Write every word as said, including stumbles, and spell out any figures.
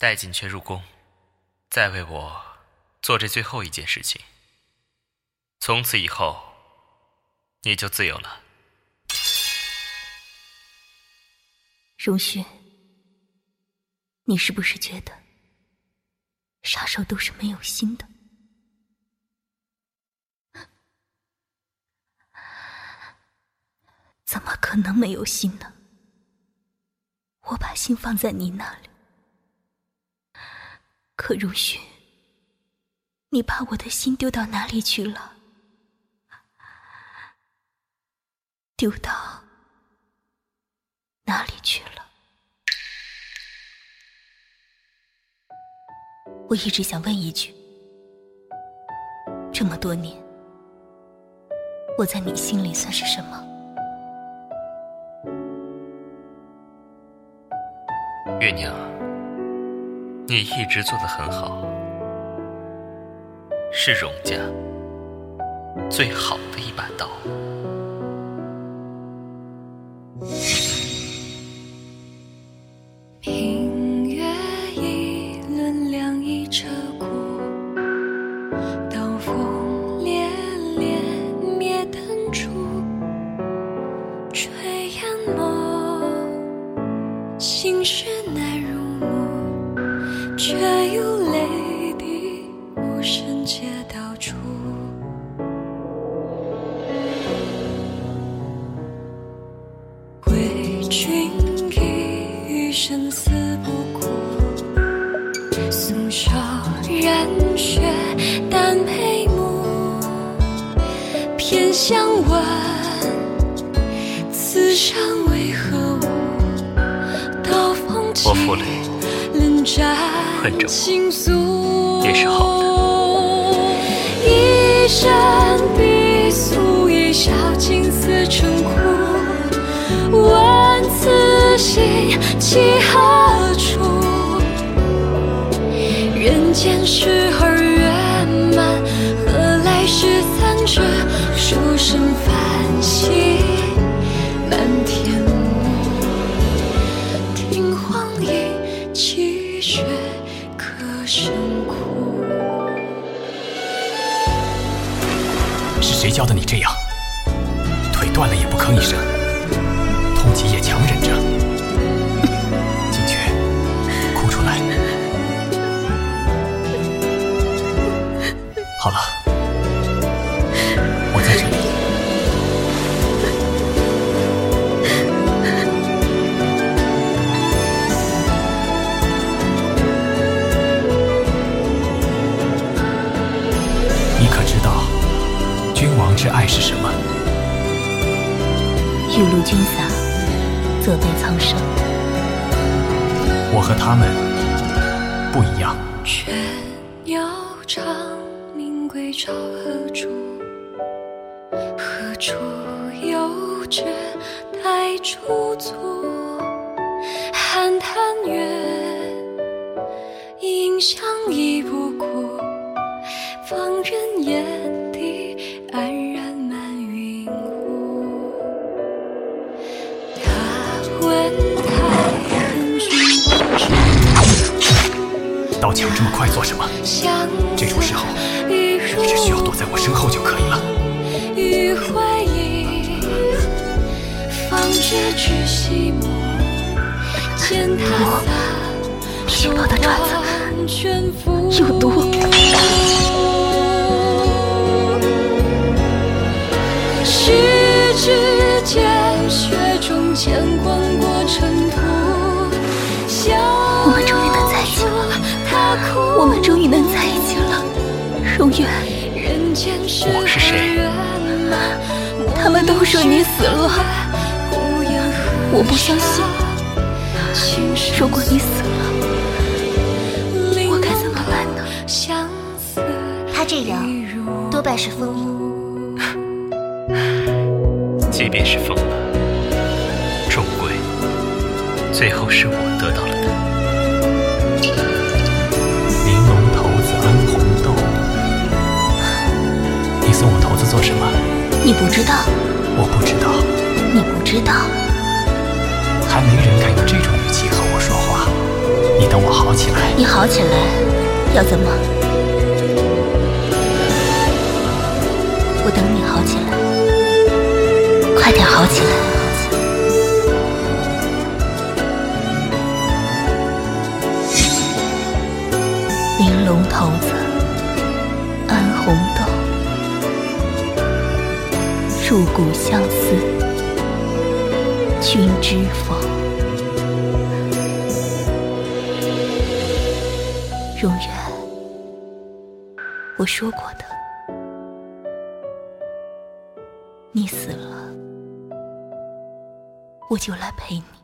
带锦雀入宫，再为我做这最后一件事情。从此以后，你就自由了。 荣勋，你是不是觉得杀手都是没有心的？怎么可能没有心呢？我把心放在你那里，可荣勋，你把我的心丢到哪里去了？丢到哪里去了？我一直想问一句，这么多年，我在你心里算是什么？ 月娘，你一直做得很好，是荣家最好的一把刀。 明月一轮亮一彻骨，刀锋烈烈灭灯烛，垂眼眸，心事难入目，却有泪滴无声皆道出。为君一生死不顾，素手染血淡眉目，偏相问此山为何物？刀锋起冷战倾诉， 也是好的。 一生必诉，一笑尽似成苦，问此心其何处？人间事儿圆满，何来是残者？书生繁星满天雾，听黄莺泣血可生哭。 是谁教的你这样？腿断了也不吭一声，痛极也强忍着。锦雀，哭出来。好了，我在这里。你可知道君王之爱是什么？ 玉露君洒，责备苍生。 我和他们不一样。 倦鸟长鸣归巢何处？何处有知待出租？寒潭月，影相依不顾，放任眼底安然满云雾。他问太恨君王之刀枪这么快做什么？这种时候，你只需要躲在我身后就可以了。 余回忆，方觉知西幕，见他洒手腕全服。 有毒！ 十指间，雪中见光过尘土。 我们终于能在一起了，我们终于能在一起了，荣远。 我是谁？ 他们都说你死了，我不相信。如果你死了，我该怎么办呢？ 他这样多半是疯了。 即便是疯了，终归最后是我得到了他。 玲珑骰子安红豆，你送我骰子做什么？ 你不知道？ 我不知道。 你不知道？ 还没人敢用这种语气和我说话。你等我好起来， 你好起来要怎么？我等你好起来，快点好起来。玲珑骰子，安红豆，入骨相思，君知否？永远，我说过的，你死了，我就来陪你。